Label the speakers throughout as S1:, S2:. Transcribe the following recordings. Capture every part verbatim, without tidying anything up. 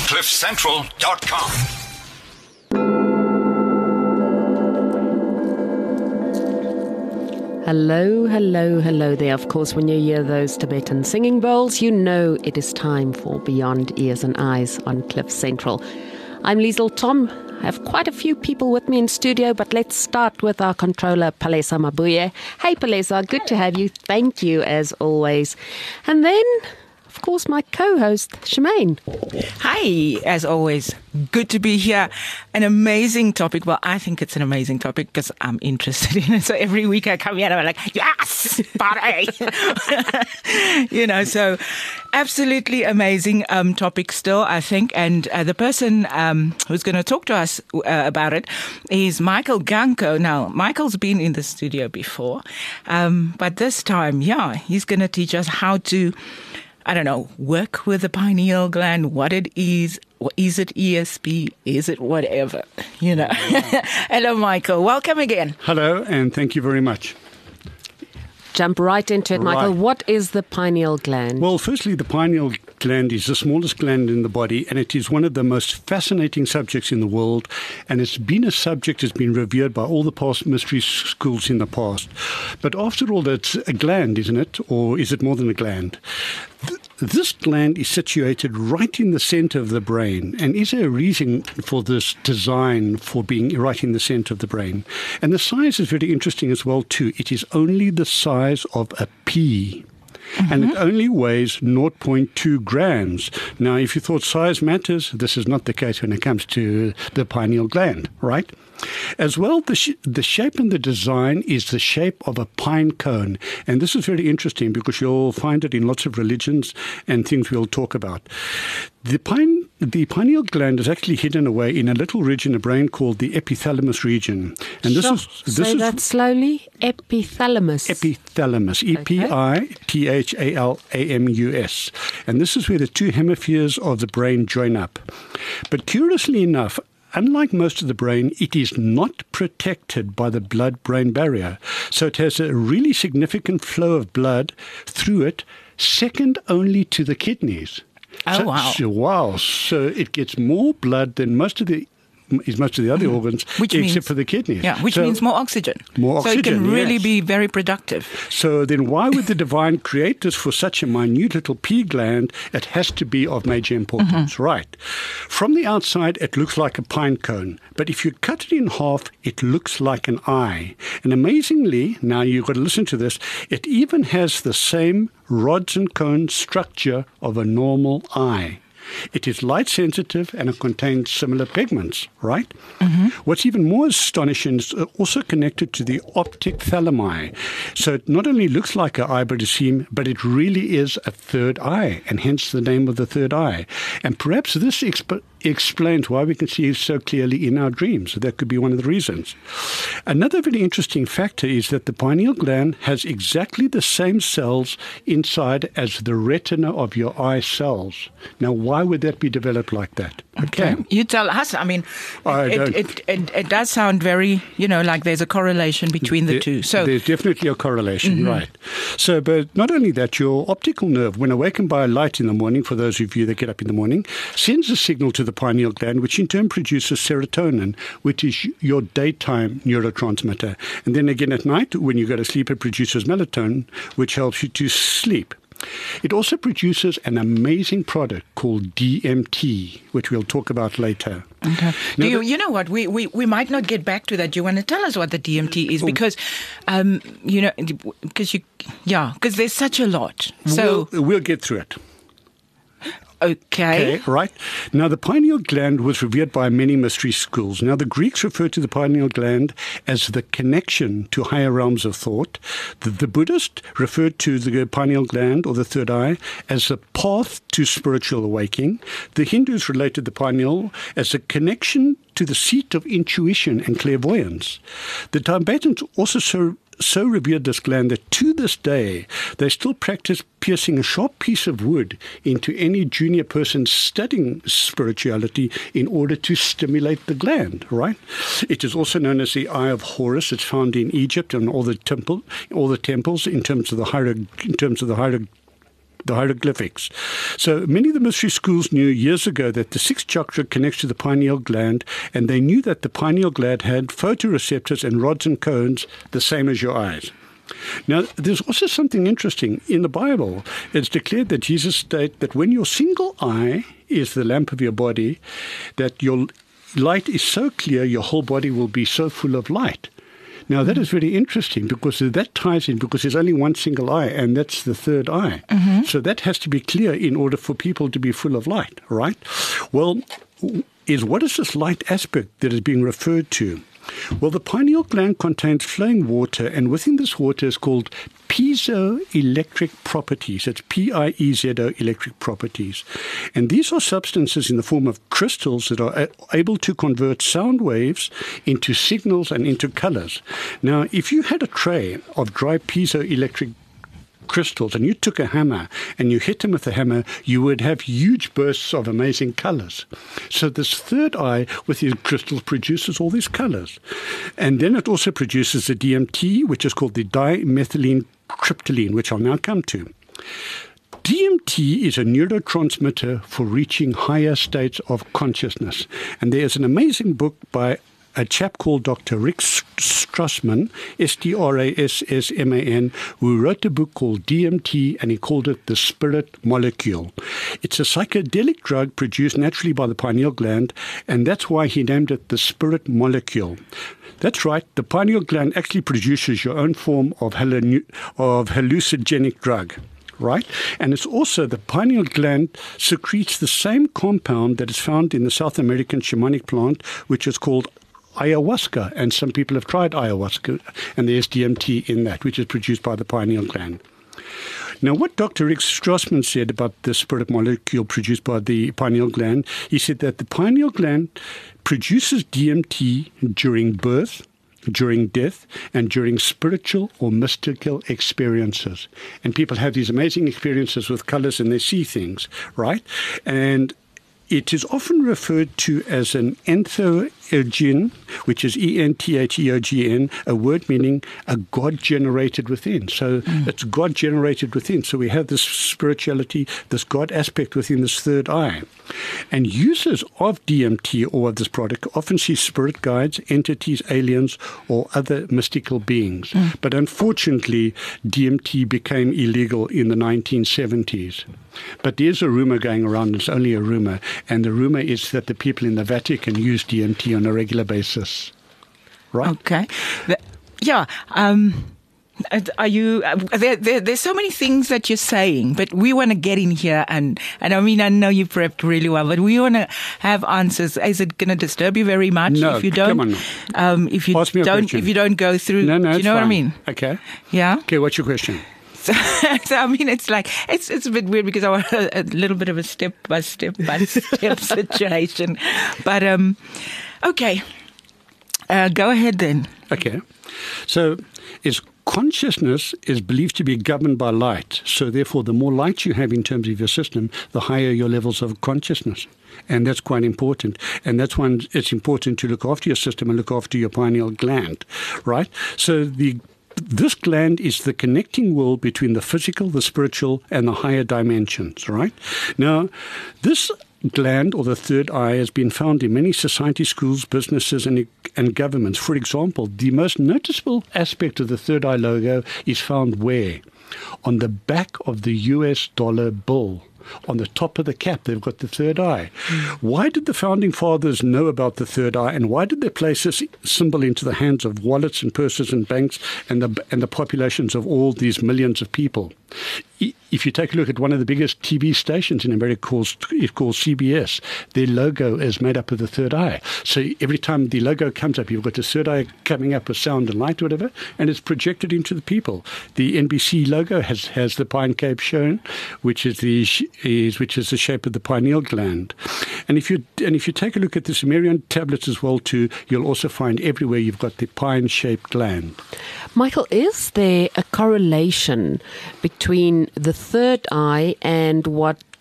S1: cliff central dot com.
S2: Hello, hello, hello there. Of course, when you hear those Tibetan singing bowls, you know it is time for Beyond Ears and Eyes on Cliff Central. I'm Liesl Tom. I have quite a few people with me in studio, but let's start with our controller, Palesa Mabuye. Hey, Palesa, good to have you. Thank you, as always. And then, of course, my co-host, Shemaine.
S3: Hi, as always. Good to be here. An amazing topic. Well, I think it's an amazing topic because I'm interested in it. So every week I come here and I'm like, yes, party. you know, so absolutely amazing um, topic still, I think. And uh, the person um, who's going to talk to us uh, about it is Michael Ganko. Now, Michael's been in the studio before, um, but this time, yeah, he's going to teach us how to, I don't know, work with the pineal gland, what it is. Is it E S P? Is it whatever? You know. Hello, Michael. Welcome again.
S4: Hello, and thank you very much.
S2: Jump right into it, Michael.
S4: Right.
S2: What is the pineal gland?
S4: Well, firstly, the pineal gland is the smallest gland in the body, and it is one of the most fascinating subjects in the world, and it's been a subject that's been revered by all the past mystery schools in the past. But after all, that's a gland, isn't it? Or is it more than a gland? This gland is situated right in the center of the brain. And is there a reason for this design for being right in the center of the brain? And the size is very interesting as well, too. It is only the size of a pea. Mm-hmm. And it only weighs zero point two grams. Now, if you thought size matters, this is not the case when it comes to the pineal gland, right? As well, the, sh- the shape and the design is the shape of a pine cone. And this is very interesting because you'll find it in lots of religions and things we'll talk about. The pine, the pineal gland is actually hidden away in a little region of the brain called the epithalamus region. And this
S2: sure.
S4: is this
S2: Say
S4: is
S2: that slowly. Epithalamus.
S4: Epithalamus. E P I T H A L A M U S. And this is where the two hemispheres of the brain join up. But curiously enough, unlike most of the brain, it is not protected by the blood-brain barrier. So it has a really significant flow of blood through it, second only to the kidneys.
S3: Oh,
S4: so,
S3: wow.
S4: So, wow. So it gets more blood than most of the is most of the other mm. organs,
S3: which
S4: except
S3: means,
S4: for the kidneys.
S3: Yeah, which
S4: so,
S3: means more oxygen.
S4: More oxygen,
S3: So it can really
S4: yes.
S3: be very productive.
S4: So then why would the divine create this for such a minute little pea gland? It has to be of major importance, mm-hmm. right? From the outside, it looks like a pine cone. But if you cut it in half, it looks like an eye. And amazingly, now you've got to listen to this, it even has the same rods and cones structure of a normal eye. It is light sensitive and it contains similar pigments, right? Mm-hmm. What's even more astonishing is also connected to the optic thalami. So it not only looks like an eye, but but it really is a third eye, and hence the name of the third eye. And perhaps this exp- explains why we can see so clearly in our dreams. So that could be one of the reasons. Another very interesting factor is that the pineal gland has exactly the same cells inside as the retina of your eye cells. Now, why would that be developed like that?
S3: Okay. okay. You tell us. I mean,
S4: I
S3: it,
S4: don't.
S3: It, it, it, it does sound very, you know, like there's a correlation between the
S4: there,
S3: two. So
S4: there's definitely a correlation,
S3: mm-hmm.
S4: right. So, but not only that, your optical nerve, when awakened by a light in the morning, for those of you that get up in the morning, sends a signal to the pineal gland, which in turn produces serotonin, which is your daytime neurotransmitter. And then again at night, when you go to sleep, it produces melatonin, which helps you to sleep. It also produces an amazing product called D M T, which we'll talk about later.
S3: Okay.
S4: Now,
S3: Do you, you know what? We, we, we might not get back to that. Do you want to tell us what the D M T is? Because, um, you know, because you, yeah, because there's such a lot. So
S4: we'll, we'll get through it.
S3: Okay.
S4: Okay, right. Now, the pineal gland was revered by many mystery schools. Now, the Greeks referred to the pineal gland as the connection to higher realms of thought. The, the Buddhists referred to the pineal gland, or the third eye, as a path to spiritual awakening. The Hindus related the pineal as a connection to the seat of intuition and clairvoyance. The Tibetans also so so revered this gland that to this day they still practice piercing a sharp piece of wood into any junior person studying spirituality in order to stimulate the gland, right? It is also known as the Eye of Horus. It's found in Egypt and all the temple, all the temples in terms of the hiero, in terms of the hiero, the hieroglyphics. So many of the mystery schools knew years ago that the sixth chakra connects to the pineal gland, and they knew that the pineal gland had photoreceptors and rods and cones the same as your eyes. Now, there's also something interesting. In the Bible, it's declared that Jesus stated that when your single eye is the lamp of your body, that your light is so clear, your whole body will be so full of light. Now, that is very interesting because that ties in because there's only one single eye, and that's the third eye. Mm-hmm. So that has to be clear in order for people to be full of light, right? Well, is what is this light aspect that is being referred to? Well, the pineal gland contains flowing water, and within this water is called piezoelectric properties. It's P I E Z O electric properties. And these are substances in the form of crystals that are able to convert sound waves into signals and into colors. Now, if you had a tray of dry piezoelectric crystals and you took a hammer and you hit them with a hammer, you would have huge bursts of amazing colors. So this third eye with these crystals produces all these colors. And then it also produces the D M T, which is called the dimethylene tryptamine, which I'll now come to. D M T is a neurotransmitter for reaching higher states of consciousness. And there's an amazing book by a chap called Doctor Rick Strassman, S T R A S S M A N, who wrote a book called D M T, and he called it the spirit molecule. It's a psychedelic drug produced naturally by the pineal gland, and that's why he named it the spirit molecule. That's right, the pineal gland actually produces your own form of, hallu- of hallucinogenic drug. Right? And it's also the pineal gland secretes the same compound that is found in the South American shamanic plant, which is called ayahuasca, and some people have tried ayahuasca, and there's D M T in that, which is produced by the pineal gland. Now, what Doctor Rick Strassman said about the spirit molecule produced by the pineal gland, he said that the pineal gland produces D M T during birth, during death, and during spiritual or mystical experiences. And people have these amazing experiences with colors and they see things, right? And it is often referred to as an entheogen, which is E N T H E O G N, a word meaning a God generated within. So mm. it's God generated within. So we have this spirituality, this God aspect within this third eye. And users of D M T or of this product often see spirit guides, entities, aliens, or other mystical beings. Mm. But unfortunately, D M T became illegal in the nineteen seventies. But there's a rumor going around, it's only a rumor, and the rumor is that the people in the Vatican use D M T on a regular basis. Right?
S3: Okay. The, yeah. Um, are you, uh, there, there, there's so many things that you're saying, but we want to get in here and, and I mean, I know you prepped really well, but we want to have answers. Is it going to disturb you very much
S4: no,
S3: if you don't,
S4: come on.
S3: Um, if you
S4: Ask me a
S3: don't,
S4: question.
S3: if you don't go through,
S4: no, no,
S3: do you know
S4: fine.
S3: what I mean?
S4: Okay.
S3: Yeah.
S4: Okay. What's your question?
S3: So, so, I mean, it's like, it's it's a bit weird because I want a, a little bit of a step by step by step situation. But, um, okay. Uh, go ahead then.
S4: Okay. So, is consciousness is believed to be governed by light. So, therefore, the more light you have in terms of your system, the higher your levels of consciousness. And that's quite important. And that's why it's important to look after your system and look after your pineal gland, right? So, the This gland is the connecting wall between the physical, the spiritual, and the higher dimensions, right? Now, this gland, or the third eye, has been found in many society, schools, businesses, and, and governments. For example, the most noticeable aspect of the third eye logo is found where? On the back of the U S dollar bill. On the top of the cap, they've got the third eye. Why did the founding fathers know about the third eye, and why did they place this symbol into the hands of wallets and purses and banks and the and the populations of all these millions of people? If you take a look at one of the biggest T V stations in America, called, it's called C B S, their logo is made up of the third eye. So every time the logo comes up, you've got the third eye coming up with sound and light or whatever, and it's projected into the people. The N B C logo has, has the pine cape shown, which is the is which is the shape of the pineal gland. And if you and if you take a look at the Sumerian tablets as well too, you'll also find everywhere you've got the pine-shaped gland.
S2: Michael, is there a correlation between the third eye and what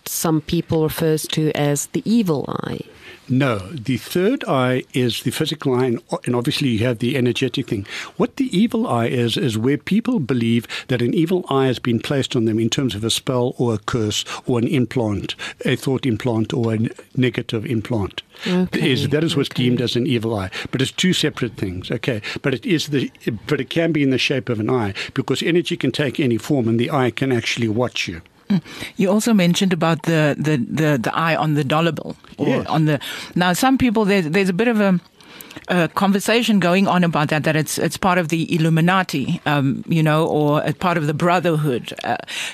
S2: some people refers to as the evil eye.
S4: No, the third eye is the physical eye, and, and obviously you have the energetic thing. What the evil eye is, is where people believe that an evil eye has been placed on them in terms of a spell or a curse or an implant, a thought implant or a negative implant.
S2: Okay,
S4: is that is what's
S2: okay.
S4: deemed as an evil eye, but it's two separate things. Okay, but it is the, but it can be in the shape of an eye because energy can take any form, and the eye can actually watch you.
S3: You also mentioned about the, the, the, the eye on the dollar bill. Or
S4: Yes.
S3: on the now, some people there's there's a bit of a, a conversation going on about that that it's it's part of the Illuminati, um, you know, or a part of the Brotherhood. Uh,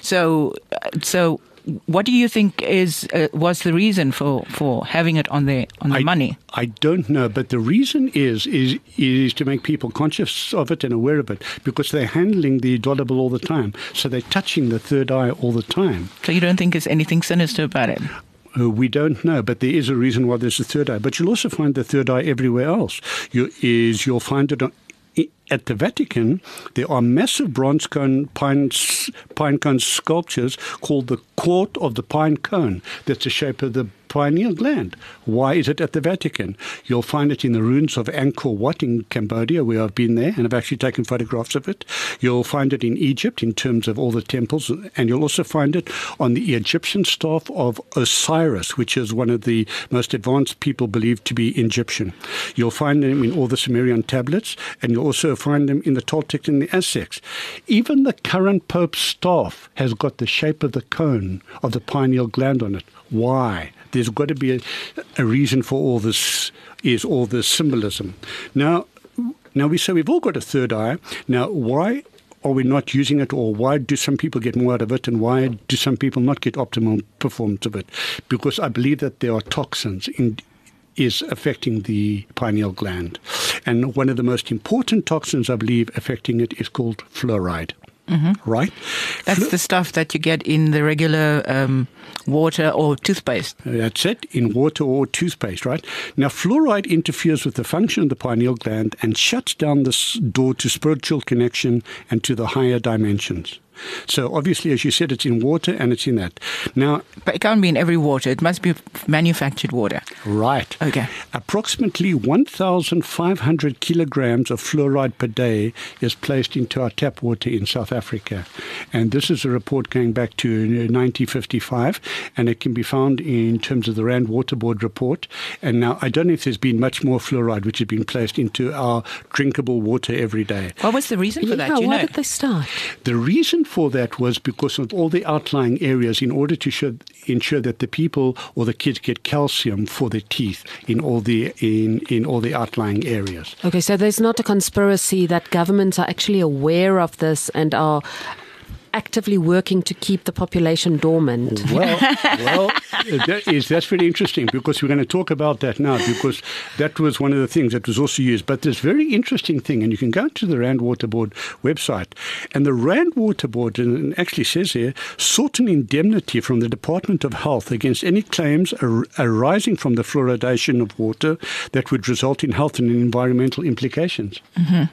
S3: so so. What do you think is uh, was the reason for, for having it on the on the
S4: I,
S3: money?
S4: I don't know, but the reason is is is to make people conscious of it and aware of it because they're handling the dollar bill all the time, so they're touching the third eye all the time.
S3: So you don't think there's anything sinister about it?
S4: Uh, we don't know, but there is a reason why there's a third eye. But you'll also find the third eye everywhere else. You, is you'll find it on. At the Vatican, there are massive bronze cone pine, pine cone sculptures called the Court of the Pine Cone. That's the shape of the pineal gland. Why is it at the Vatican? You'll find it in the ruins of Angkor Wat in Cambodia, where I've been there, and I've actually taken photographs of it. You'll find it in Egypt in terms of all the temples, and you'll also find it on the Egyptian staff of Osiris, which is one of the most advanced people believed to be Egyptian. You'll find them in all the Sumerian tablets, and you'll also find them in the Toltec and the Aztecs. Even the current Pope's staff has got the shape of the cone of the pineal gland on it. Why? There's got to be a, a reason for all this, is all this symbolism. Now, now we say we've all got a third eye. Now, why are we not using it, or why do some people get more out of it, and why do some people not get optimal performance of it? Because I believe that there are toxins in is affecting the pineal gland. And one of the most important toxins, I believe, affecting it is called fluoride. Mm-hmm. Right?
S3: That's
S4: Flu-
S3: the stuff that you get in the regular um, water or toothpaste.
S4: That's it, in water or toothpaste, right? Now, fluoride interferes with the function of the pineal gland and shuts down this door to spiritual connection and to the higher dimensions. So obviously, as you said, it's in water and it's in that. Now,
S3: But it can't be in every water. It must be manufactured water.
S4: right.
S3: Okay.
S4: Approximately one thousand five hundred kilograms of fluoride per day is placed into our tap water in South Africa. And this is a report going back to nineteen fifty-five, and it can be found in terms of the Rand Water Board report. And now, I don't know if there's been much more fluoride which has been placed into our drinkable water every day.
S3: What was the reason for
S2: Yeah,
S3: that? Do you
S2: why
S3: know?
S2: did they start?
S4: The reason for that was because of all the outlying areas, in order to show, ensure that the people or the kids get calcium for their teeth in all the in, in all the outlying areas.
S2: Okay, so there's not a conspiracy that governments are actually aware of this and are actively working to keep the population dormant.
S4: Well, well, that is that's very interesting because we're going to talk about that now, because that was one of the things that was also used. But this very interesting thing, and you can go to the Rand Water Board website, and the Rand Water Board, and it actually says here, sought an indemnity from the Department of Health against any claims ar- arising from the fluoridation of water that would result in health and environmental implications.
S3: Mm-hmm.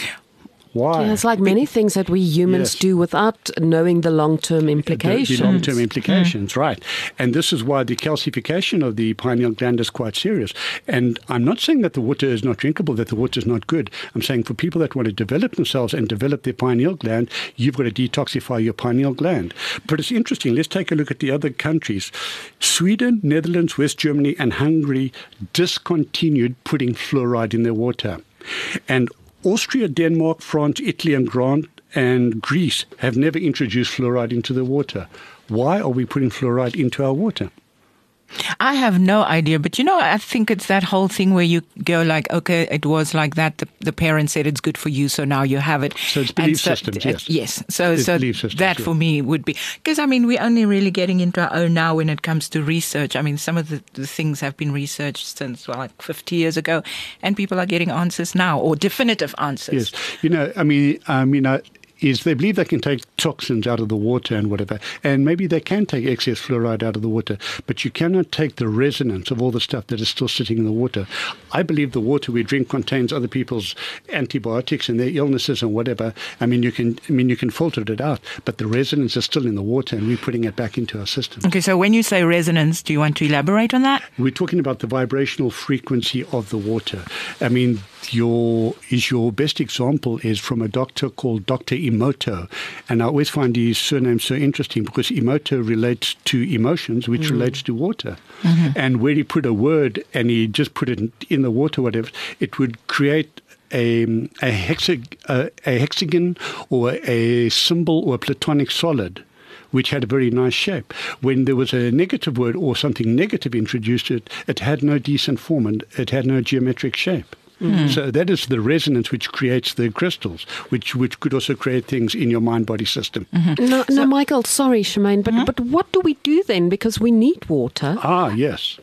S4: Why?
S2: Yeah, it's like many things that we humans
S4: Yes.
S2: do without knowing the long-term implications.
S4: The, the long-term implications, mm. right. And this is why the calcification of the pineal gland is quite serious. And I'm not saying that the water is not drinkable, that the water is not good. I'm saying for people that want to develop themselves and develop their pineal gland, you've got to detoxify your pineal gland. But it's interesting. Let's take a look at the other countries. Sweden, Netherlands, West Germany, and Hungary discontinued putting fluoride in their water. And Austria, Denmark, France, Italy, and Grant and Greece have never introduced fluoride into the water. Why are we putting fluoride into our water?
S3: I have no idea, but you know, I think it's that whole thing where you go like, okay, it was like that. The, the parents said it's good for you, so now you have it.
S4: So it's belief
S3: And so,
S4: systems,
S3: uh,
S4: yes.
S3: Yes. So,
S4: It's
S3: so
S4: belief systems,
S3: that
S4: yeah.
S3: for me would be, because I mean, we're only really getting into our own now when it comes to research. I mean, some of the, the things have been researched since, well, like fifty years ago, and people are getting answers now, or definitive answers.
S4: Yes. You know, I mean, I mean, I, is they believe they can take toxins out of the water and whatever, and maybe they can take excess fluoride out of the water, but you cannot take the resonance of all the stuff that is still sitting in the water. I believe the water we drink contains other people's antibiotics and their illnesses and whatever. I mean, you can, I mean, you can filter it out, but the resonance is still in the water, and we're putting it back into our system.
S3: Okay, so when you say resonance, do you want to elaborate on that?
S4: We're talking about the vibrational frequency of the water. I mean, your is your best example is from a doctor called Doctor Emoto, and I always find his surname so interesting because Emoto relates to emotions, which mm. relates to water. Mm-hmm. And where he put a word and he just put it in the water, whatever, it would create a a, hexag- a, a hexagon or a symbol or a platonic solid, which had a very nice shape. When there was a negative word or something negative introduced, it it had no decent form and it had no geometric shape. Mm. So that is the resonance which creates the crystals, which which could also create things in your mind-body system.
S2: Mm-hmm. No,
S3: so,
S2: no, Michael, sorry, Shemaine, but, mm-hmm. but what do we do then? Because we need water.
S4: Ah, yes.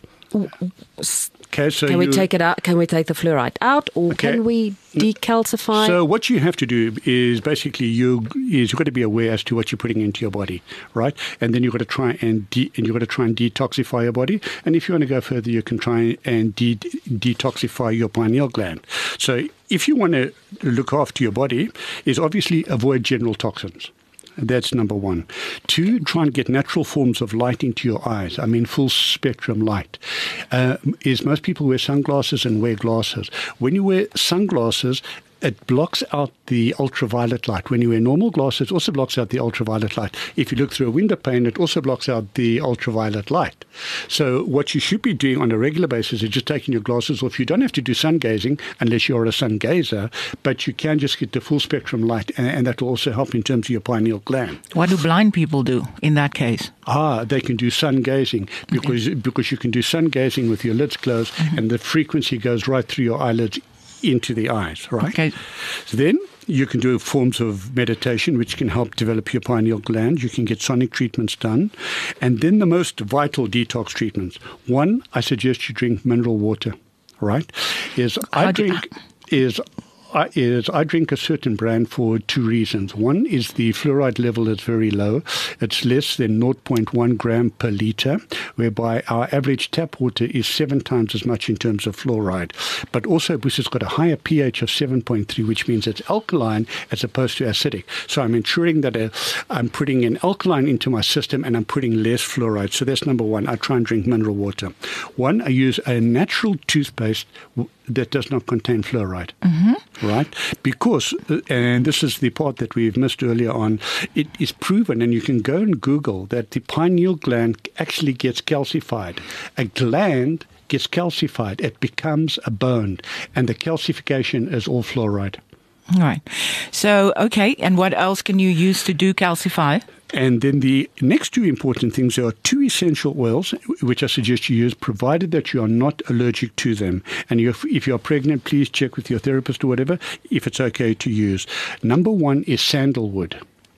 S4: Okay, so
S2: can we
S4: you,
S2: take it out? Can we take the fluoride out, or
S4: okay.
S2: can we decalcify?
S4: So what you have to do is basically you is you've got to be aware as to what you're putting into your body, right? And then you've got to try and de- and you've got to try and detoxify your body. And if you want to go further, you can try and de- detoxify your pineal gland. So if you want to look after your body, is obviously avoid general toxins. That's number one. Two, try and get natural forms of light into your eyes. I mean, full spectrum light. Uh, is most people wear sunglasses and wear glasses. When you wear sunglasses, it blocks out the ultraviolet light. When you wear normal glasses, it also blocks out the ultraviolet light. If you look through a window pane, it also blocks out the ultraviolet light. So what you should be doing on a regular basis is just taking your glasses off. You don't have to do sun gazing unless you're a sun gazer, but you can just get the full spectrum light, and, and that will also help in terms of your pineal gland.
S3: What do blind people do in that case?
S4: Ah, they can do sun gazing because, okay. because you can do sun gazing with your lids closed, mm-hmm. and the frequency goes right through your eyelids into the eyes, right?
S3: Okay.
S4: So then you can do forms of meditation which can help develop your pineal gland. You can get sonic treatments done. And then the most vital detox treatments. One, I suggest you drink mineral water, right? Is I drink is I, is I drink a certain brand for two reasons. One is the fluoride level is very low. It's less than zero point one gram per liter, whereby our average tap water is seven times as much in terms of fluoride. But also because it's got a higher pH of seven point three, which means it's alkaline as opposed to acidic. So I'm ensuring that uh, I'm putting an alkaline into my system and I'm putting less fluoride. So that's number one. I try and drink mineral water. One, I use a natural toothpaste that does not contain fluoride, mm-hmm. right? Because, and this is the part that we've missed earlier on, it is proven, and you can go and Google, that the pineal gland actually gets calcified. A gland gets calcified. It becomes a bone, and the calcification is all fluoride.
S3: All right. So, okay, and what else can you use to do calcify?
S4: And then the next two important things are two essential oils, which I suggest you use, provided that you are not allergic to them. And if, if you're pregnant, please check with your therapist or whatever if it's okay to use. Number one is sandalwood.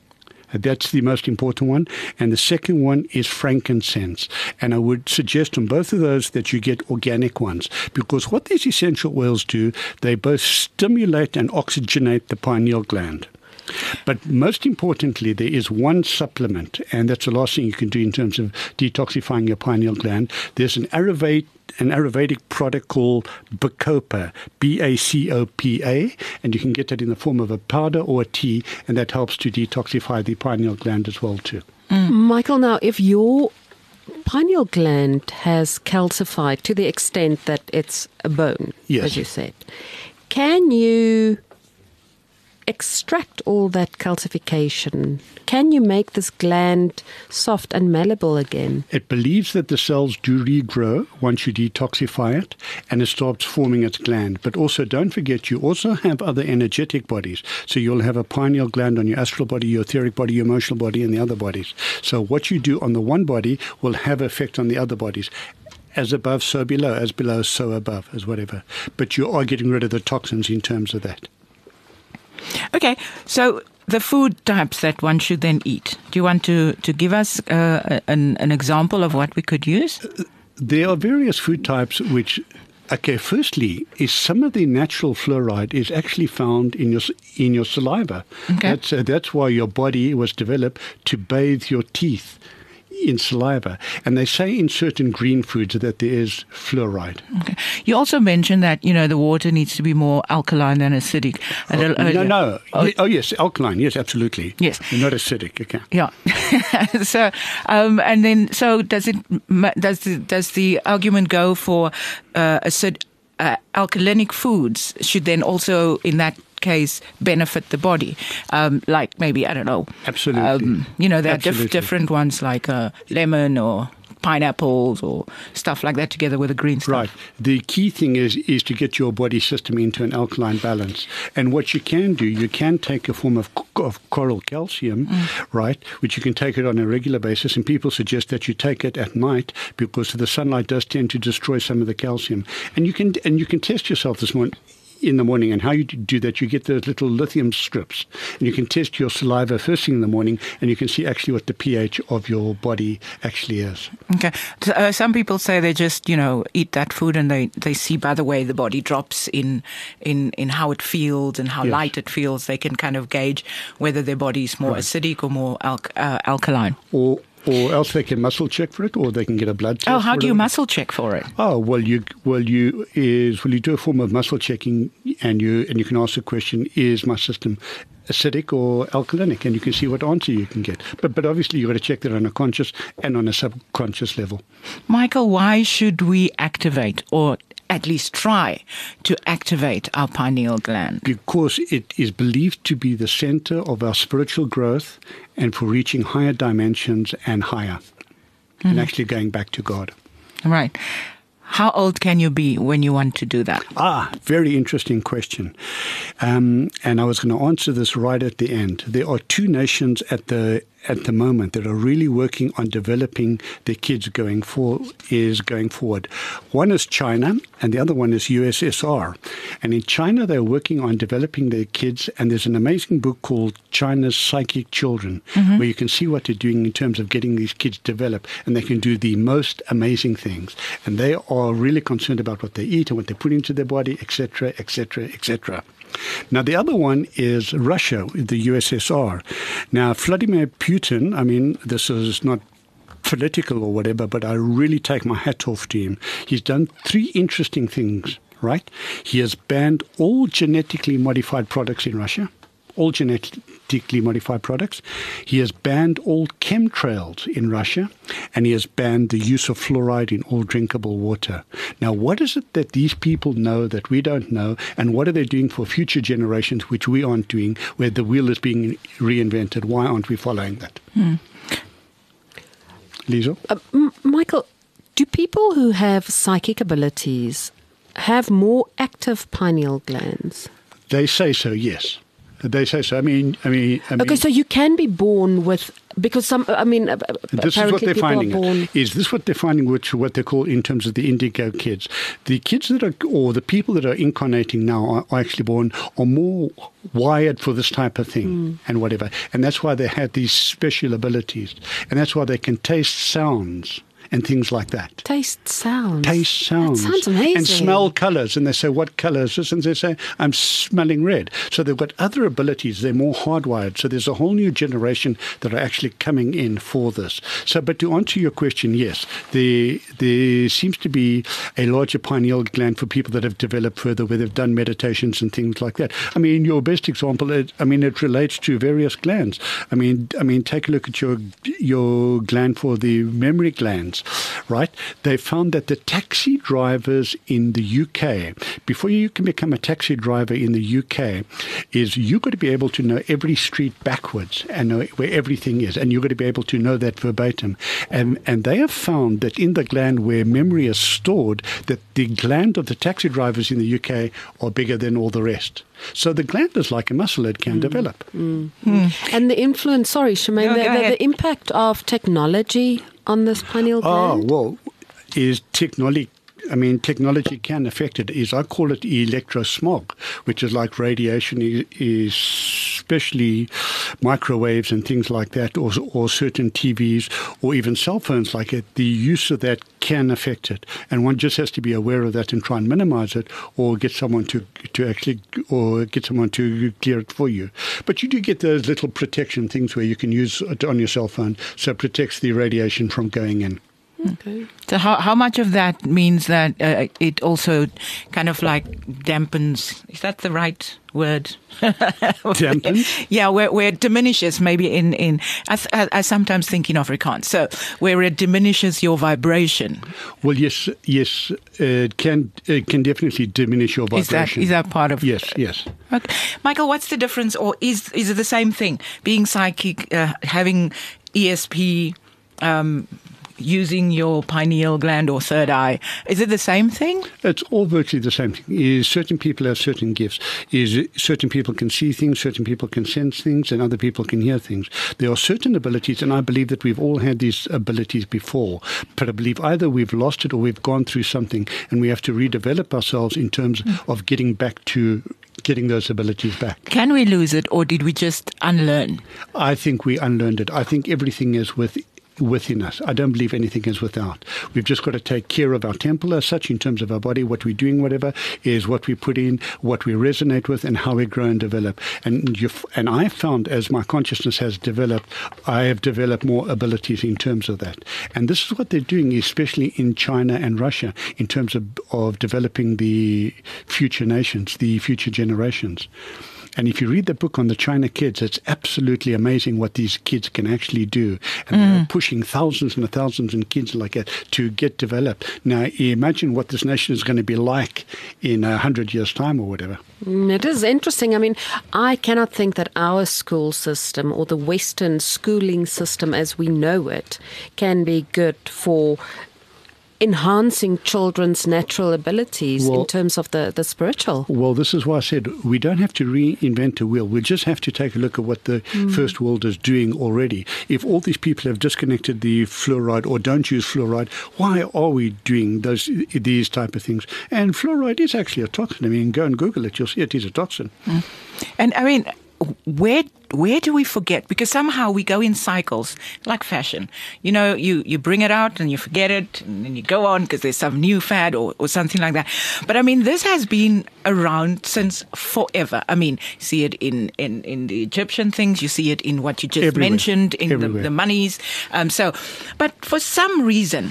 S4: That's the most important one. And the second one is frankincense. And I would suggest on both of those that you get organic ones, because what these essential oils do, they both stimulate and oxygenate the pineal gland. But most importantly, there is one supplement, and that's the last thing you can do in terms of detoxifying your pineal gland. There's an Ayurvedic, an Ayurvedic product called Bacopa, B A C O P A, and you can get that in the form of a powder or a tea, and that helps to detoxify the pineal gland as well too.
S2: Mm. Michael, now, if your pineal gland has calcified to the extent that it's a bone,
S4: yes.
S2: as you said, can you extract all that calcification? Can you make this gland soft and malleable again?
S4: It believes that the cells do regrow once you detoxify it, and it starts forming its gland. But also, don't forget, you also have other energetic bodies. So you'll have a pineal gland on your astral body, your etheric body, your emotional body, and the other bodies. So what you do on the one body will have effect on the other bodies. As above, so below. As below, so above, as whatever. But you are getting rid of the toxins in terms of that.
S3: Okay, so the food types that one should then eat. Do you want to, to give us uh, an, an example of what we could use?
S4: There are various food types which Okay, firstly, is some of the natural fluoride is actually found in your in your saliva.
S3: Okay.
S4: That's uh, that's why your body was developed to bathe your teeth in saliva. And they say in certain green foods that there is fluoride.
S3: Okay. You also mentioned that, you know, the water needs to be more alkaline than acidic. A little
S4: Oh, no,
S3: earlier.
S4: no.
S3: Oh,
S4: Ye- Oh, yes, alkaline. Yes, absolutely.
S3: Yes.
S4: Not acidic. Okay.
S3: yeah. so, um, and then, so does it, ma- does the, does the argument go for uh, acid, uh, alkalinic foods should then also, in that case, benefit the body? Um, like maybe, I don't know.
S4: Absolutely.
S3: Um, you know, there are diff-
S4: Absolutely.
S3: different ones like uh, lemon or pineapples or stuff like that together with the green stuff.
S4: Right. The key thing is is to get your body system into an alkaline balance. And what you can do, you can take a form of, of coral calcium, mm. right, which you can take it on a regular basis. And people suggest that you take it at night because the sunlight does tend to destroy some of the calcium. And you can and you can test yourself this morning. In the morning, and how you do that, you get those little lithium strips, and you can test your saliva first thing in the morning, and you can see actually what the pH of your body actually is.
S3: Okay. So, uh, some people say they just, you know, eat that food and they, they see by the way the body drops in in, in how it feels and how
S4: Yes.
S3: light it feels. They can kind of gauge whether their body is more
S4: Right.
S3: acidic or more alk- uh, alkaline.
S4: Or or else they can muscle check for it, or they can get a blood test.
S3: Oh, how do you
S4: whatever.
S3: muscle check for it?
S4: Oh, well, you well you is well you do a form of muscle checking, and you and you can ask the question: is my system acidic or alkalinic? And you can see what answer you can get. But but obviously you've got to check that on a conscious and on a subconscious level.
S3: Michael, why should we activate or at least try to activate our pineal gland?
S4: Because it is believed to be the center of our spiritual growth and for reaching higher dimensions and higher, mm-hmm. and actually going back to God.
S3: Right. How old can you be when you want to do that?
S4: Ah, very interesting question. Um, and I was going to answer this right at the end. There are two nations at the at the moment that are really working on developing their kids going for is going forward. One is China, and the other one is U S S R. And in China, they're working on developing their kids. And there's an amazing book called China's Psychic Children, mm-hmm. where you can see what they're doing in terms of getting these kids developed, and they can do the most amazing things. And they are really concerned about what they eat and what they put into their body, et cetera, et cetera, et cetera. Now, the other one is Russia, the U S S R. Now, Vladimir Putin, I mean, this is not political or whatever, but I really take my hat off to him. He's done three interesting things, right? He has banned all genetically modified products in Russia, all genetically modified products. He has banned all chemtrails in Russia, and he has banned the use of fluoride in all drinkable water. Now, what is it that these people know that we don't know, and what are they doing for future generations, which we aren't doing, where the wheel is being reinvented? Why aren't we following that?
S3: Hmm.
S4: Lisa?
S2: Uh, M- Michael, do people who have psychic abilities have more active pineal glands?
S4: They say so, yes. They say so. I mean, I mean, I mean
S2: Okay, so you can be born with, because some, I mean, uh,
S4: this is what
S2: apparently
S4: they're
S2: people
S4: finding.
S2: are born.
S4: Is this what they're finding? Which what they call in terms of the indigo kids, the kids that are, or the people that are incarnating now are, are actually born are more wired for this type of thing mm. and whatever, and that's why they have these special abilities, and that's why they can taste sounds and things like that.
S2: Taste sounds.
S4: Taste sounds.
S2: That sounds amazing.
S4: And smell colours. And they say, what colour is this? And they say, I'm smelling red. So they've got other abilities. They're more hardwired. So there's a whole new generation that are actually coming in for this. So, but to answer your question, yes, there, there seems to be a larger pineal gland for people that have developed further, where they've done meditations and things like that. I mean, your best example, it, I mean, it relates to various glands. I mean, I mean, take a look at your your gland for the memory glands. Right? They found that the taxi drivers in the U K, before you can become a taxi driver in the U K, is you've got to be able to know every street backwards and know where everything is. And you've got to be able to know that verbatim. And, and they have found that in the gland where memory is stored, that the gland of the taxi drivers in the U K are bigger than all the rest. So the gland is like a muscle, it can mm. develop.
S2: Mm. Mm. And the influence, sorry, Shemaine,
S3: No,
S2: the,
S3: go
S2: the,
S3: ahead.
S2: the impact of technology on this pineal
S4: Oh,
S2: gland?
S4: well, is technology I mean, technology can affect it. Is I call it electrosmog, which is like radiation, is especially microwaves and things like that, or, or certain T Vs, or even cell phones like it. The use of that can affect it, and one just has to be aware of that and try and minimize it, or get someone to to actually, or get someone to clear it for you. But you do get those little protection things where you can use it on your cell phone, so it protects the radiation from going in.
S3: Okay. So how how much of that means that uh, it also kind of like dampens? Is that the right word?
S4: Dampens?
S3: Yeah, where where it diminishes maybe in in. I, I sometimes think in Afrikaans. So where it diminishes your vibration.
S4: Well, yes, yes, it can it can definitely diminish your vibration.
S3: Is that is that part of?
S4: Yes, yes.
S3: Okay, Michael, what's the difference, or is is it the same thing? Being psychic, uh, having E S P. Um, using your pineal gland or third eye, is it the same thing?
S4: It's all virtually the same thing. Is certain people have certain gifts. Is certain people can see things, certain people can sense things, and other people can hear things. There are certain abilities, and I believe that we've all had these abilities before, but I believe either we've lost it or we've gone through something, and we have to redevelop ourselves in terms mm. of getting back to getting those abilities back.
S3: Can we lose it, or did we just unlearn?
S4: I think we unlearned it. I think everything is with within us. I don't believe anything is without. We've just got to take care of our temple as such in terms of our body. What we're doing, whatever, is what we put in, what we resonate with, and how we grow and develop. And you and I found as my consciousness has developed, I have developed more abilities in terms of that. And this is what they're doing, especially in China and Russia, in terms of, of developing the future nations, the future generations. And if you read the book on the China kids, it's absolutely amazing what these kids can actually do. And mm. they're pushing thousands and thousands of kids like that to get developed. Now, imagine what this nation is going to be like in a hundred years' time or whatever.
S2: Mm, it is interesting. I mean, I cannot think that our school system or the Western schooling system as we know it can be good for enhancing children's natural abilities well, in terms of the, the spiritual.
S4: Well, this is why I said we don't have to reinvent a wheel. We just have to take a look at what the mm. first world is doing already. If all these people have disconnected the fluoride or don't use fluoride, why are we doing those these type of things? And fluoride is actually a toxin. I mean, go and Google it. You'll see it is a toxin.
S3: Mm. And I mean, where where do we forget? Because somehow we go in cycles, like fashion. You know, you, you bring it out and you forget it, and then you go on because there's some new fad or, or something like that. But I mean, this has been around since forever. I mean, see it in, in, in the Egyptian things. You see it in what you just
S4: Everywhere.
S3: mentioned, in the, the monies. Um, so, but for some reason,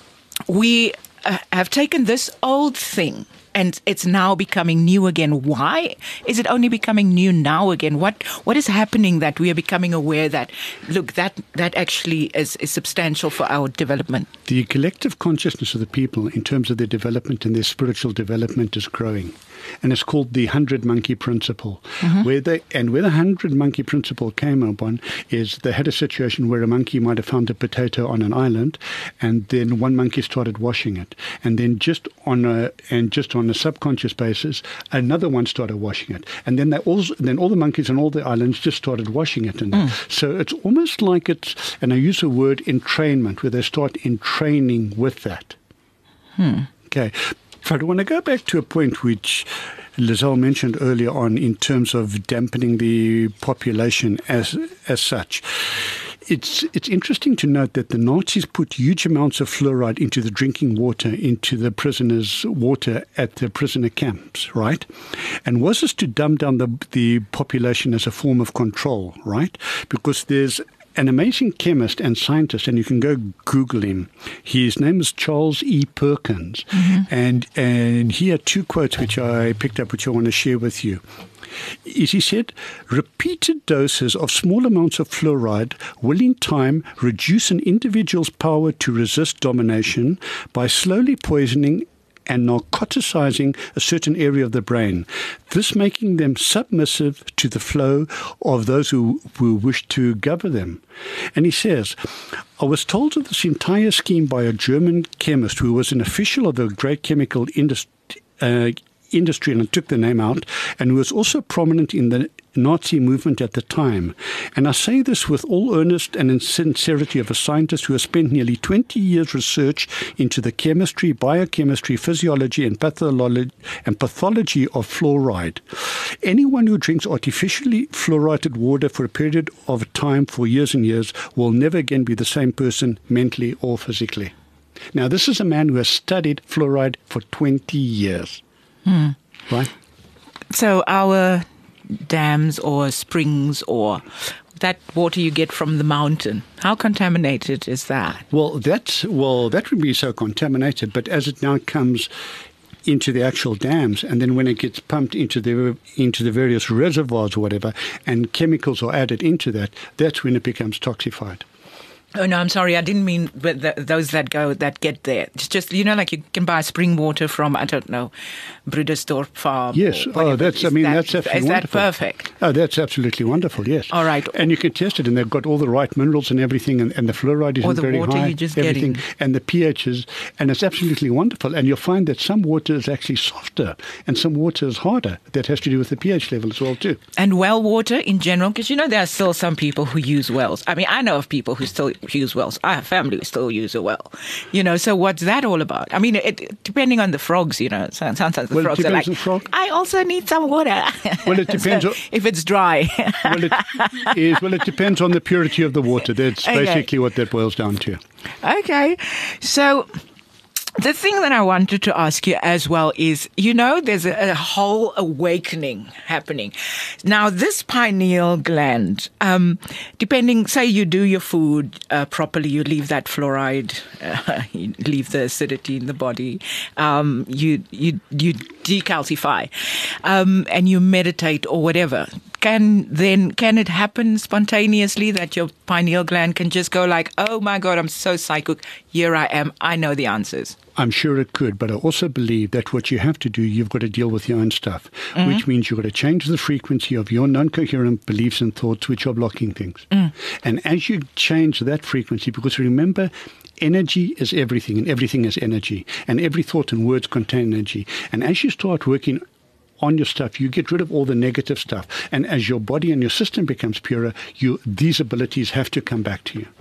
S3: we uh, have taken this old thing and it's now becoming new again. Why is it only becoming new now again? What what is happening that we are becoming aware that, look, that that actually is, is substantial for our development?
S4: The collective consciousness of the people in terms of their development and their spiritual development is growing. And it's called the hundred monkey principle. Mm-hmm. Where they and where the hundred monkey principle came upon is they had a situation where a monkey might have found a potato on an island, and then one monkey started washing it, and then just on a and just on a subconscious basis, another one started washing it, and then they all then all the monkeys on all the islands just started washing it. And mm. so it's almost like it's, and I use the word entrainment, where they start entraining with that.
S3: Hmm.
S4: Okay. But I want to go back to a point which Lizelle mentioned earlier on in terms of dampening the population as as such. It's it's interesting to note that the Nazis put huge amounts of fluoride into the drinking water, into the prisoners' water at the prisoner camps, right? And was this to dumb down the the population as a form of control, right? Because there's an amazing chemist and scientist, and you can go Google him. His name is Charles E. Perkins, mm-hmm. and and he had two quotes which I picked up, which I want to share with you. Is he said, repeated doses of small amounts of fluoride will in time reduce an individual's power to resist domination by slowly poisoning and narcoticizing a certain area of the brain, this making them submissive to the flow of those who, who wish to govern them. And he says, I was told of this entire scheme by a German chemist who was an official of a great chemical industry, uh, industry and took the name out, and was also prominent in the Nazi movement at the time. And I say this with all earnest and in sincerity of a scientist who has spent nearly twenty years research into the chemistry, biochemistry, physiology, and pathology, and pathology of fluoride. Anyone who drinks artificially fluoridated water for a period of time for years and years will never again be the same person mentally or physically. Now, this is a man who has studied fluoride for twenty years.
S3: Hmm.
S4: Right?
S3: So our dams or springs or that water you get from the mountain, how contaminated is that?
S4: Well, that's, well, that would be so contaminated, but as it now comes into the actual dams, and then when it gets pumped into the into the various reservoirs or whatever, and chemicals are added into that, that's when it becomes toxified.
S3: Oh, no, I'm sorry. I didn't mean but the, those that go, that get there. It's just, you know, like you can buy spring water from, I don't know, Brudersdorp Farm.
S4: Yes. Oh, that's,
S3: is
S4: I mean,
S3: that,
S4: that's absolutely
S3: is
S4: wonderful.
S3: Is that perfect?
S4: Oh, that's absolutely wonderful, yes.
S3: All right.
S4: And you can test it, and they've got all the right minerals and everything, and, and the fluoride isn't
S3: or the
S4: very
S3: water
S4: high.
S3: You're just
S4: everything,
S3: getting.
S4: And the pHs, and it's absolutely wonderful. And you'll find that some water is actually softer, and some water is harder. That has to do with the pH level as well, too.
S3: And well water in general, because, you know, there are still some people who use wells. I mean, I know of people who still use wells. I have family who still use a well. You know, so what's that all about? I mean, it, depending on the frogs, you know, sometimes the
S4: well,
S3: frogs are like,
S4: on the frog.
S3: I also need some water.
S4: Well, it depends.
S3: so,
S4: on,
S3: if it's dry.
S4: well, it is, well, it depends on the purity of the water. That's
S3: okay.
S4: basically what that boils down to.
S3: Okay. So the thing that I wanted to ask you as well is, you know, there's a, a whole awakening happening. Now, this pineal gland, um, depending, say you do your food uh, properly, you leave that fluoride, uh, you leave the acidity in the body, um, you, you, you decalcify, um, and you meditate or whatever. Can then, can it happen spontaneously that your pineal gland can just go like, oh my God, I'm so psychic. Here I am. I know the answers.
S4: I'm sure it could, but I also believe that what you have to do, you've got to deal with your own stuff, mm-hmm. which means you've got to change the frequency of your non-coherent beliefs and thoughts, which are blocking things. Mm. And as you change that frequency, because remember, energy is everything, and everything is energy, and every thought and words contain energy. And as you start working on your stuff, you get rid of all the negative stuff. And as your body and your system becomes purer, you these abilities have to come back to you.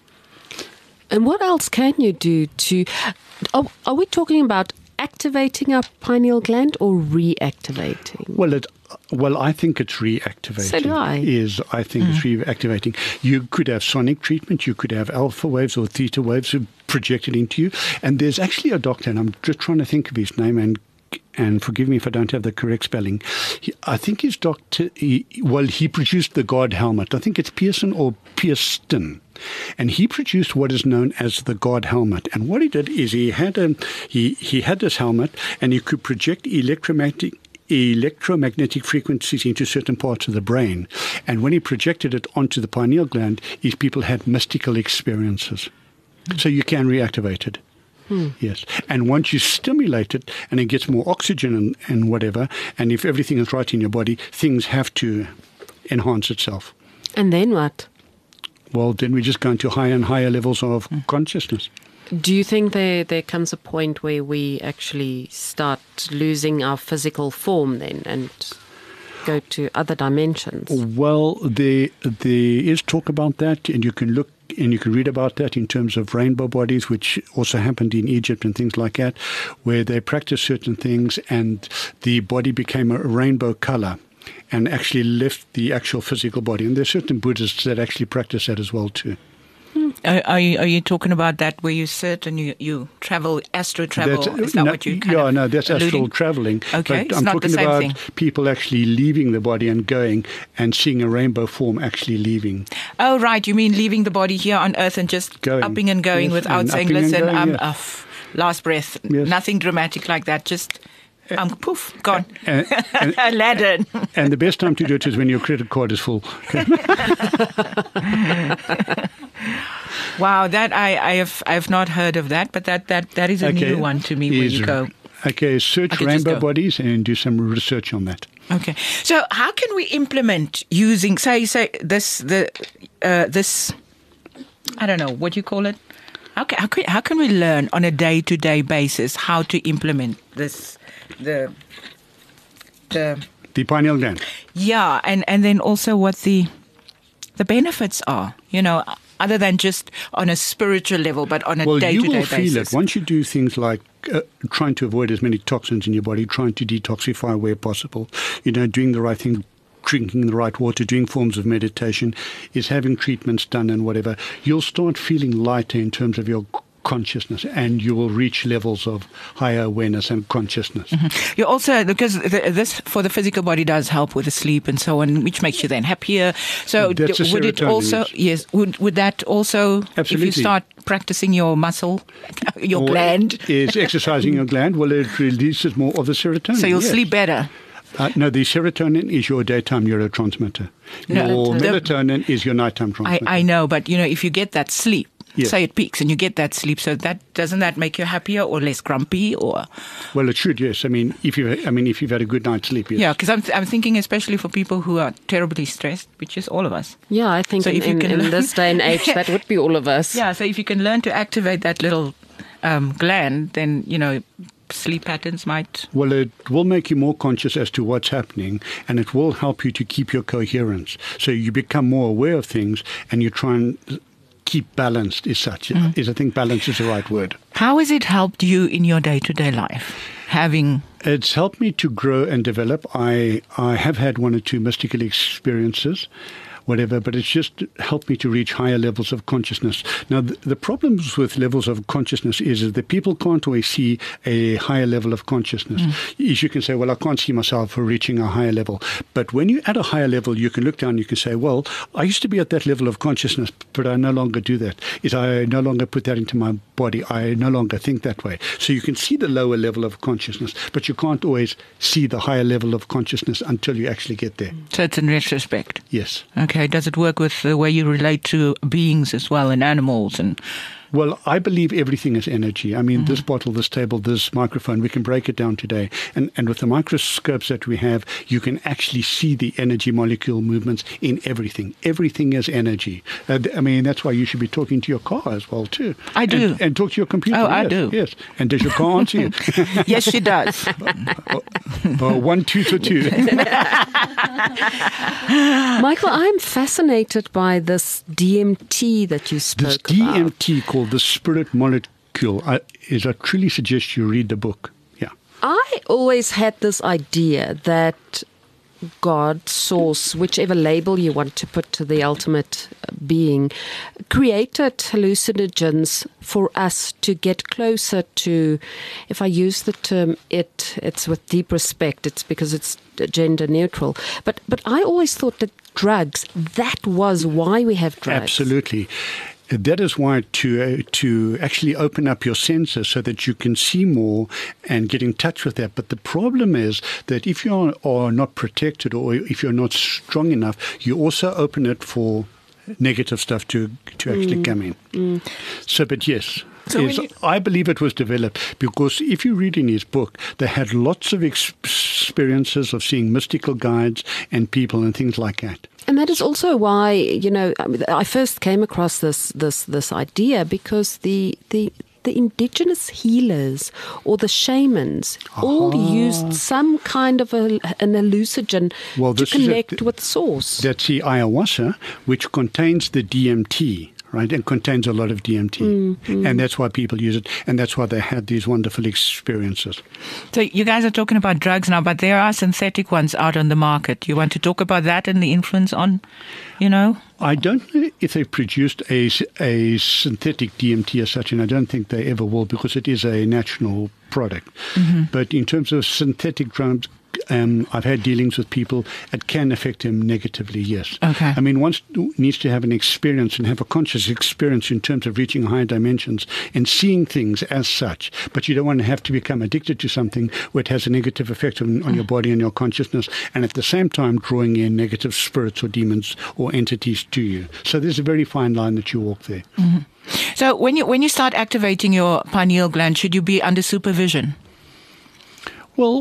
S2: And what else can you do to... Are, are we talking about activating our pineal gland or reactivating?
S4: Well, it, well, I think it's reactivating.
S2: So do I.
S4: Is I think mm. it's reactivating. You could have sonic treatment. You could have alpha waves or theta waves projected into you. And there's actually a doctor, and I'm just trying to think of his name, and and forgive me if I don't have the correct spelling. He, I think he's Doctor He, well, he produced the God helmet. I think it's Pearson or Pearston. And he produced what is known as the God helmet. And what he did is he had a, he, he had this helmet, and he could project electromagnetic electromagnetic frequencies into certain parts of the brain. And when he projected it onto the pineal gland, these people had mystical experiences. Mm. So you can reactivate it. Hmm. Yes. And once you stimulate it and it gets more oxygen and, and whatever, and if everything is right in your body, things have to enhance itself.
S2: And then what?
S4: Well, then we just go into higher and higher levels of hmm. consciousness.
S2: Do you think there, there comes a point where we actually start losing our physical form then and go to other dimensions?
S4: Well, there, there is talk about that, and you can look and you can read about that in terms of rainbow bodies, which also happened in Egypt and things like that, where they practiced certain things and the body became a rainbow color and actually left the actual physical body. And there's certain Buddhists that actually practice that as well too.
S3: Are, are, you, are you talking about that where you sit and you, you travel, astro travel?
S4: That's,
S3: Is that
S4: no,
S3: what you kind
S4: Yeah,
S3: of
S4: no, that's
S3: alluding?
S4: astral traveling.
S3: Okay,
S4: but
S3: it's
S4: I'm
S3: not
S4: talking
S3: the same
S4: about
S3: thing.
S4: people actually leaving the body and going and seeing a rainbow form actually leaving.
S3: Oh, right. You mean leaving the body here on Earth and just
S4: going.
S3: upping and going
S4: yes,
S3: without
S4: and
S3: saying,
S4: upping
S3: listen,
S4: going,
S3: I'm
S4: yes.
S3: off. Last breath.
S4: Yes.
S3: Nothing dramatic like that. Just... I'm poof, gone.
S4: And, and,
S3: Aladdin.
S4: And the best time to do it is when your credit card is full.
S3: Wow, that I, I have I have not heard of that, but that, that, that is a
S4: okay.
S3: new one to me. Where
S4: is,
S3: you go.
S4: Okay, search rainbow bodies and do some research on that.
S3: Okay, so how can we implement using say say this the uh, this I don't know what you call it. How can, how can how can we learn on a day to day basis how to implement this the the
S4: The pineal gland.
S3: yeah, and, and then also what the the benefits are, you know, other than just on a spiritual level, but on a
S4: Well,
S3: day-to-day
S4: you will
S3: basis.
S4: feel it once you do things like uh, trying to avoid as many toxins in your body, trying to detoxify where possible, you know, doing the right thing, drinking the right water, doing forms of meditation, is having treatments done and whatever. You'll start feeling lighter in terms of your consciousness, and you will reach levels of higher awareness and consciousness.
S3: Mm-hmm. You also, because the, this for the physical body does help with the sleep and so on, which makes you then happier. So
S4: That's
S3: d- would it
S4: serotonin,
S3: also,
S4: yes.
S3: yes, would would that also,
S4: Absolutely.
S3: if you start practicing your muscle, your
S4: Or
S3: gland,
S4: is exercising your gland, well, it releases more of the serotonin.
S3: so you'll
S4: yes.
S3: sleep better?
S4: Uh, no, the serotonin is your daytime neurotransmitter.
S3: No,
S4: your
S3: the-
S4: melatonin is your nighttime
S3: I,
S4: transmitter.
S3: I know, but you know, if you get that sleep,
S4: Yes.
S3: say it peaks and you get that sleep, so that doesn't that make you happier or less grumpy or?
S4: Well, it should, yes. I mean, if you, I mean, if you've had a good night's sleep, yes.
S3: Yeah, because I'm, I'm thinking especially for people who are terribly stressed, which is all of us.
S2: Yeah, I think
S3: So
S2: in,
S3: if you
S2: in,
S3: can
S2: in
S3: learn-
S2: this day and age, that would be all of us.
S3: Yeah, so if you can learn to activate that little um, gland, then, you know, sleep patterns might...
S4: Well, it will make you more conscious as to what's happening, and it will help you to keep your coherence. So you become more aware of things, and you try and keep balanced, is such. Mm. Is I think balance is the right word.
S3: How has it helped you in your day-to-day life, having...
S4: It's helped me to grow and develop. I, I have had one or two mystical experiences, whatever, but it's just helped me to reach higher levels of consciousness. Now, the, the problems with levels of consciousness is, is that people can't always see a higher level of consciousness. Mm. As you can say, well, I can't see myself reaching a higher level. But when you're at a higher level, you can look down, you can say, well, I used to be at that level of consciousness, but I no longer do that. Is I no longer put that into my body. I no longer think that way. So you can see the lower level of consciousness, but you can't always see the higher level of consciousness until you actually get there.
S3: So it's in retrospect.
S4: Yes.
S3: Okay. Does it work with the way you relate to beings as well and animals? And
S4: Well, I believe everything is energy. I mean, mm-hmm. this bottle, this table, this microphone, we can break it down today. And, and with the microscopes that we have, you can actually see the energy molecule movements in everything. Everything is energy. Uh, I mean, that's why you should be talking to your car as well, too.
S3: I do.
S4: And, and talk to your computer.
S3: Oh,
S4: yes,
S3: I do.
S4: Yes. And does your car answer you?
S3: Yes, she does.
S4: uh, one, two, to two.
S2: Michael, I'm fascinated by this D M T that you spoke
S4: This
S2: about.
S4: D M T called the spirit molecule I, is I truly suggest you read the book. Yeah.
S2: I always had this idea that God, source, whichever label you want to put to the ultimate being, created hallucinogens for us to get closer to, if I use the term it, it's with deep respect, it's because it's gender neutral. But, but I always thought that drugs, that was why we have drugs.
S4: Absolutely. That is why to uh, to actually open up your senses so that you can see more and get in touch with that. But the problem is that if you are, are not protected or if you're not strong enough, you also open it for negative stuff to to actually mm. come in. Mm. So, but yes.
S3: So
S4: Yes,
S3: you-
S4: I believe it was developed because if you read in his book, they had lots of ex- experiences of seeing mystical guides and people and things like that.
S2: And that is also why, you know, I mean, I first came across this this this idea because the the the indigenous healers or the shamans all used some kind of a, an hallucinogen
S4: Well,
S2: to
S4: this is a-
S2: connect with source.
S4: That's the ayahuasca, which contains the D M T, right, and contains a lot of D M T. Mm-hmm. And that's why people use it, and that's why they had these wonderful experiences.
S3: So you guys are talking about drugs now, but there are synthetic ones out on the market. You want to talk about that and the influence on, you know?
S4: I don't know if they've produced a, a synthetic D M T as such, and I don't think they ever will because it is a natural product. Mm-hmm. But in terms of synthetic drugs, Um, I've had dealings with people. It can affect them negatively, yes.
S3: Okay.
S4: I mean, one needs to have an experience and have a conscious experience in terms of reaching higher dimensions and seeing things as such. But you don't want to have to become addicted to something where it has a negative effect on, on your body and your consciousness, and at the same time drawing in negative spirits or demons or entities to you. So there's a very fine line that you walk there.
S3: Mm-hmm. So when you when you start activating your pineal gland, should you be under supervision?
S4: Well,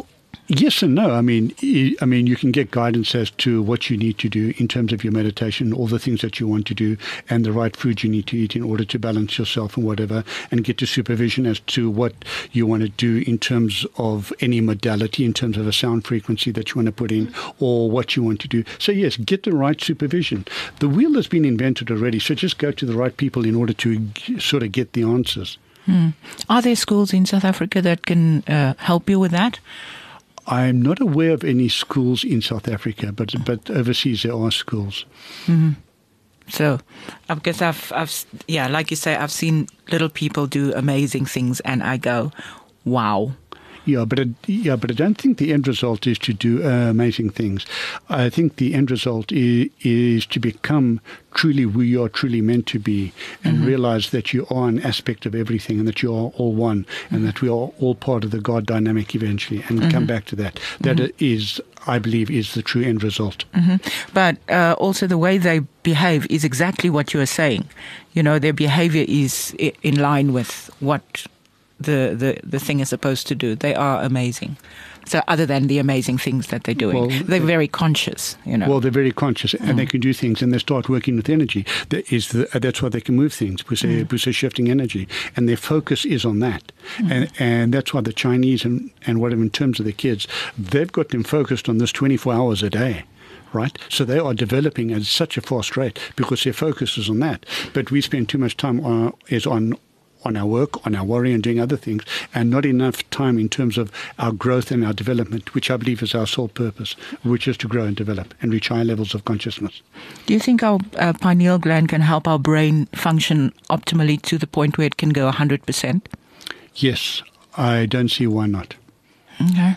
S4: Yes and no. I mean, I mean, you can get guidance as to what you need to do in terms of your meditation, all the things that you want to do, and the right food you need to eat in order to balance yourself and whatever, and get to supervision as to what you want to do in terms of any modality, in terms of a sound frequency that you want to put in, or what you want to do. So yes, get the right supervision. The wheel has been invented already, so just go to the right people in order to g- sort of get the answers.
S3: Hmm. Are there schools in South Africa that can uh, help you with that?
S4: I'm not aware of any schools in South Africa, but but overseas there are schools.
S3: Mm-hmm. So, because I've, I've, yeah, like you say, I've seen little people do amazing things, and I go, wow.
S4: Yeah, but I, yeah, but I don't think the end result is to do uh, amazing things. I think the end result is, is to become truly who you are truly meant to be, and mm-hmm. realize that you are an aspect of everything, and that you are all one, mm-hmm. and that we are all part of the God dynamic eventually, and mm-hmm. come back to that. That mm-hmm. is, I believe, is the true end result.
S3: Mm-hmm. But uh, also the way they behave is exactly what you are saying. You know, their behavior is in line with what the, the, the thing is supposed to do. They are amazing. So other than the amazing things that they're doing, well, they're very conscious, you know.
S4: Well, they're very conscious, and mm. they can do things, and they start working with energy. That is the, uh, that's why they can move things, because they're, mm. because they're shifting energy, and their focus is on that. Mm. And and that's why the Chinese and, and whatever, in terms of the kids, they've got them focused on this twenty-four hours a day. Right? So they are developing at such a fast rate because their focus is on that. But we spend too much time on, is on on our work, on our worry, and doing other things, and not enough time in terms of our growth and our development, which I believe is our sole purpose, which is to grow and develop and reach higher levels of consciousness.
S3: Do you think our uh, pineal gland can help our brain function optimally to the point where it can go one hundred percent?
S4: Yes. I don't see why not.
S3: Okay.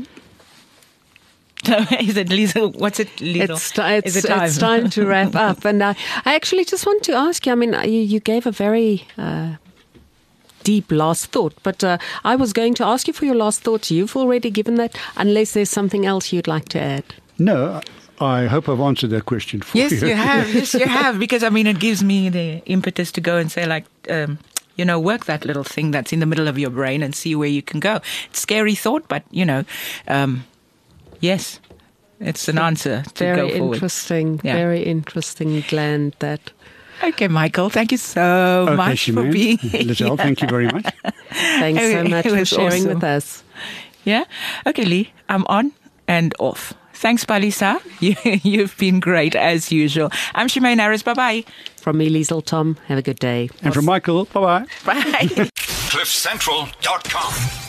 S3: So is it, Lisa? What's it, Lisa?
S2: It's, it's,
S3: is it time?
S2: It's time to wrap up. And uh, I actually just want to ask you, I mean, you, you gave a very uh, deep last thought, but uh, I was going to ask you for your last thoughts. You've already given that, unless there's something else you'd like to add.
S4: No, I hope I've answered that question for
S3: yes,
S4: you.
S3: Yes, you have. Yes, you have. Because, I mean, it gives me the impetus to go and say, like, um, you know, work that little thing that's in the middle of your brain and see where you can go. It's a scary thought, but, you know, um, yes, it's an answer to
S2: very
S3: go forward.
S2: Very interesting, yeah. very interesting gland that.
S3: Okay, Michael, thank you so
S4: okay,
S3: much
S4: Shimane.
S3: for being here.
S4: Lizelle, thank you very much.
S2: Thanks so much for sharing
S3: awesome.
S2: with us.
S3: Yeah? Okay, Lee, I'm on and off. Thanks, Palisa. You, you've been great as usual. I'm Shimane Harris. Bye-bye.
S2: From me, Liesl Tom, have a good day.
S4: And from Michael, bye-bye.
S3: Bye.
S1: cliff central dot com